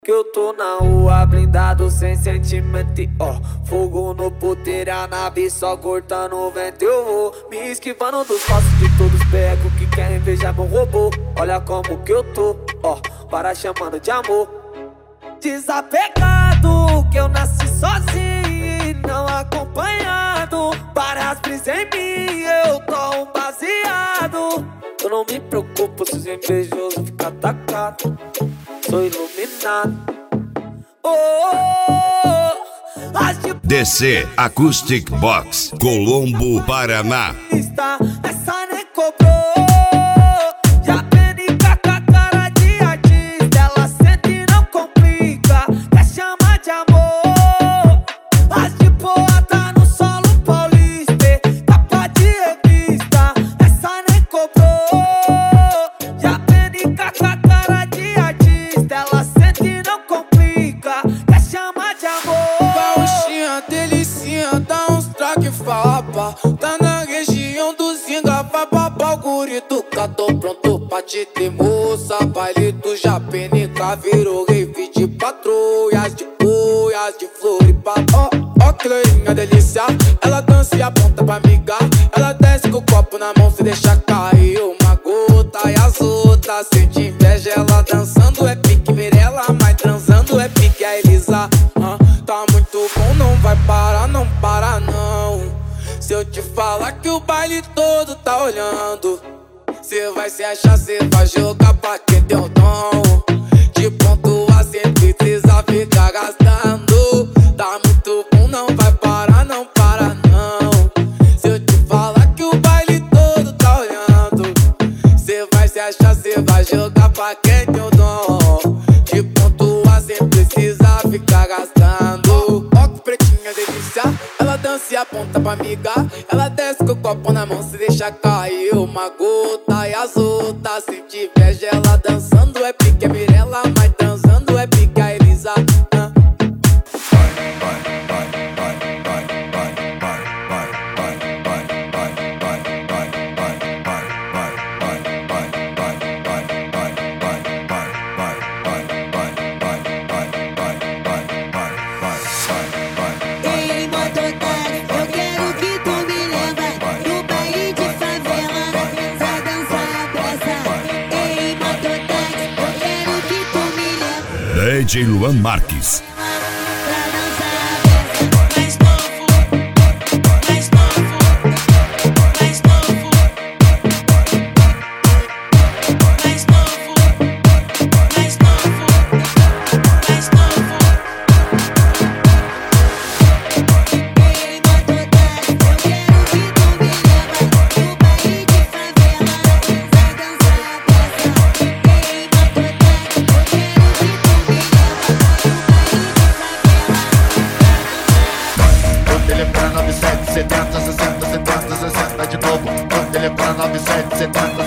Que eu tô na rua blindado sem sentimento, ó. Fogo no puteiro, a nave só cortando o vento. Eu vou me esquivando dos passos de todos pegos que querem ver já meu robô. Olha como que eu tô, ó, para chamando de amor. Desapegado, que eu nasci sozinho e não acompanhado. Para as brisas em mim, eu tô um baseado. Eu não me preocupo se os invejosos ficam atacados. Sou iluminado. DC Acoustic Box, Colombo, Paraná. Essa nem cobrou. Já penica com a cara de artista. Ela sente e não complica. Quer chamar de amor. As de boa tá no solo paulista. Capa de revista. Essa nem cobrou. Já penica com a cara de artista. Ela sente e não complica. Quer chamar de amor. Gauchinha, delicinha, dá uns traque fapa. Tá na região do Zinga, vai babá o guri do cá. Tô pronto pra te ter moça. Baile do Japenica virou rave de patrulhas, de boias, de Floripa. Ó que loirinha delícia, ela dança e aponta pra amiga. Ela desce com o copo na mão, se deixa cair uma gota. E as outras sente inveja, ela dançando é pique Mirella, mas transando é pique a Elisa. Tá muito bom, não vai parar, não para não. Se eu te falar que o baile todo tá olhando, cê vai se achar, cê vai jogar pra quem tem o dom. De ponto a sempre precisa ficar gastando. Tá muito bom, não vai parar, não para não. Se eu te falar que o baile todo tá olhando, cê vai se achar, cê vai jogar pra quem tem o dom. De ponto a sempre precisa ficar gastando. Ó que pretinha delícia, ela dança e aponta pra amiga. Ela desce com o copo na mão, se deixa cair uma gota. E as outras sente inveja, ela dançando é pique a Mirella, mas transando é pique a Elisa. DJ Luan Marques. Telefone 97 70 60 70 60 de novo. Telefone 97 70